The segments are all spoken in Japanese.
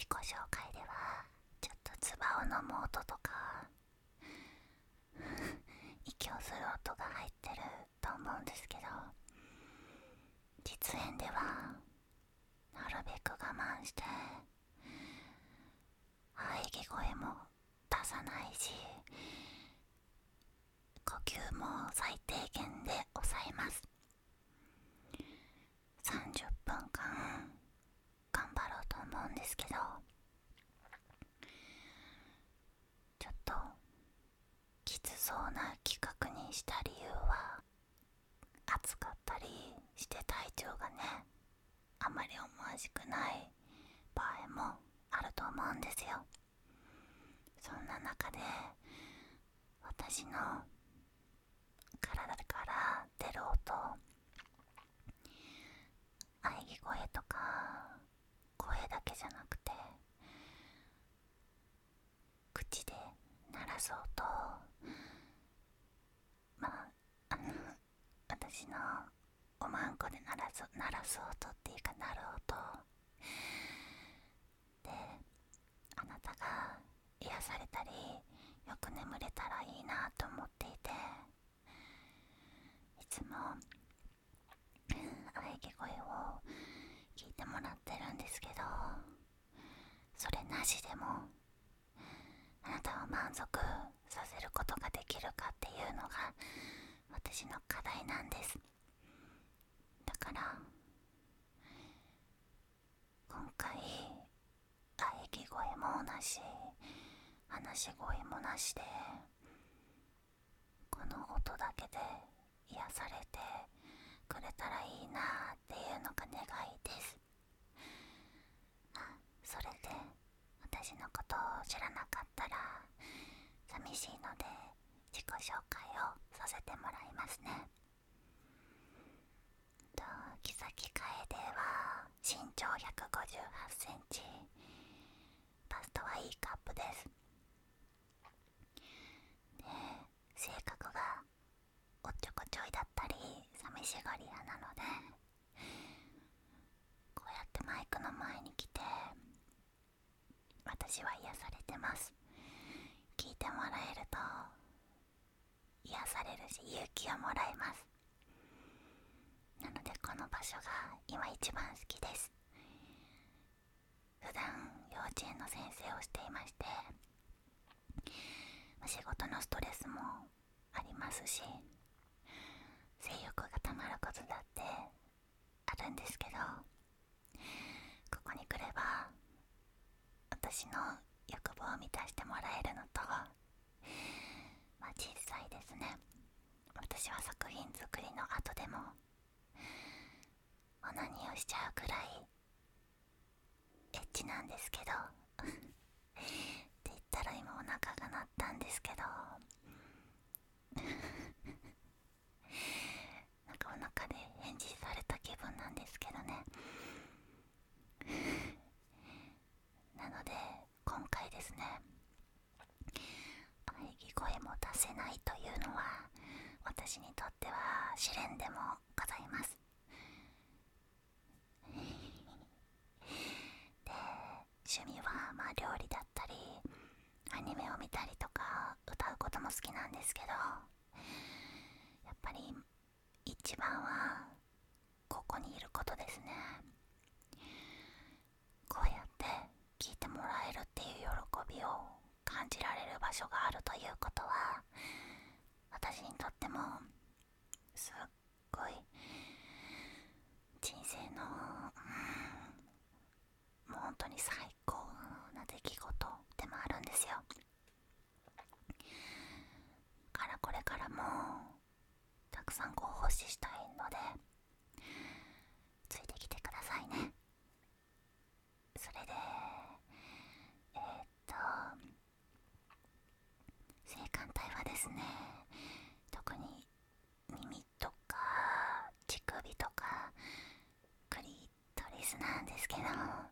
己紹介ではちょっと唾を飲む音とか息をする音が入ってると思うんですけど、実演ではなるべく我慢して喘ぎ声も出さないし、呼吸も最低限で抑えます。30分間頑張ろうと思うんですけど、ちょっときつそうな企画にした理由は、暑かったりして体調がねあまり思わしくない場合もあると思うんですよ。そんな中で私の体から出る音、喘ぎ声とか声だけじゃなくて口で鳴らす音、私のおまんこで鳴らす音っていうか鳴る音で、あなたが癒されたりよく眠れたらいいなと思っていて、いつも喘ぎ声を聞いてもらってるんですけど、それなしでもあなたを満足させることができるかっていうのが私の課題なんです。だから今回喘ぎ声もなし、話し声もなしで、この音だけで癒されてくれたらいいなっていうのが願いです。それで私のことを知らなかったら寂しいので自己紹介をさせてもらいますね。木崎楓は身長158センチ、バストは E カップです。で、性格がおっちょこちょいだったり寂しがり屋なので、こうやってマイクの前に来て私は癒されてます。聞いてもらえると癒されるし勇気をもらえます。なのでこの場所が今一番好きです。普段幼稚園の先生をしていまして、仕事のストレスもありますし、性欲がたまることだってあるんですけど、ここに来れば私の欲望を満たしてもらえるのと、実際ですね、私は作品作りの後でもオナニーをしちゃうくらいエッチなんですけどって言ったら今お腹が鳴ったんですけどなんかお腹で返事された気分なんですけどね。なので今回ですね、喘ぎ声も出せないというのは私にとっては試練でもございます。で、趣味は料理だったりアニメを見たりとか歌うことも好きなんですけど、やっぱり一番はここにいることですね。こうやって聞いてもらえるっていう喜びを感じられる場所があるということは、私にとってもすっごい人生のもう本当に最高な出来事でもあるんですよ。からこれからもたくさんご奉仕したいのでついてきてくださいね。それで性感帯はですね、特に耳とか乳首とかクリトリスなんですけど、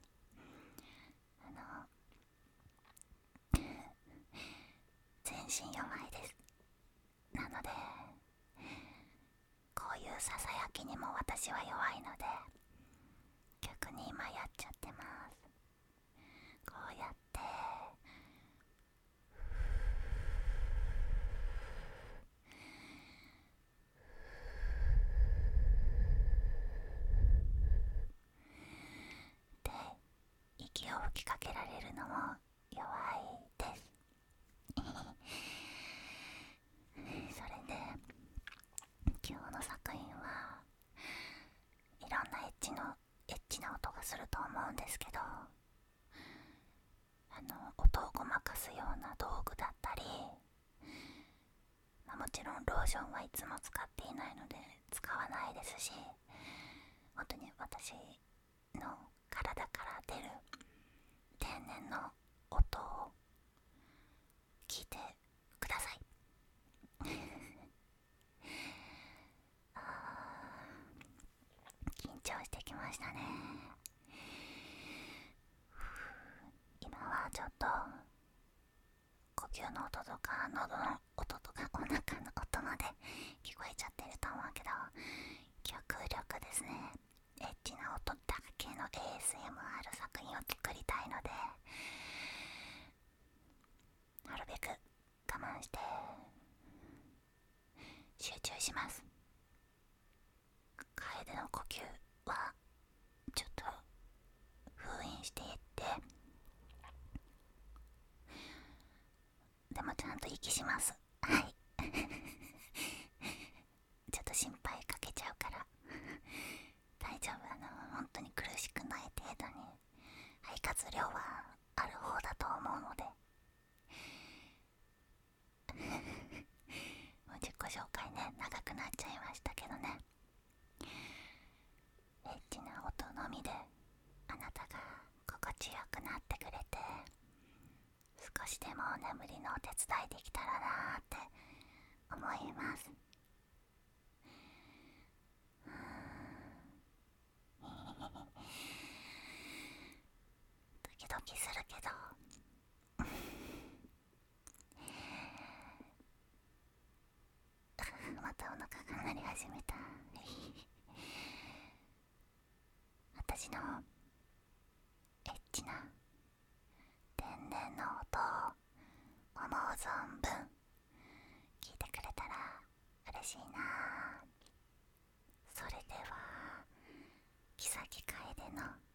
全身弱いです。なのでこういうささやきにも私は弱いので逆に今やっちゃってます。こ息を吹きかけられるのも弱いですそれで今日の作品はいろんなエッチな音がすると思うんですけど、音をごまかすような道具だったり、もちろんローションはいつも使っていないので使わないですし、本当に私の体から出る天然の音を聞いてください緊張してきましたね。今はちょっと呼吸の音とか喉の音とかお腹の音まで聞こえちゃってると思うけど、極力ですねエッチな音だけの ASMR 作品を作りたいので、なるべく我慢して集中します。楓の呼吸はちょっと封印していって、でもちゃんと息します。はいちょっと心配かけちゃうから大丈夫、本当に苦しくない程度に肺活量はある方だと思うのでもう自己紹介ね長くなっちゃいましたけどね、エッチな音のみであなたが心地よくなってくれて、少しでも眠りのお手伝いできたらなーって思います。ドキドキするけどまたお腹が鳴り始めた私のエッチな天然の音を思う存分聞いてくれたら嬉しいな。それではキサキ楓の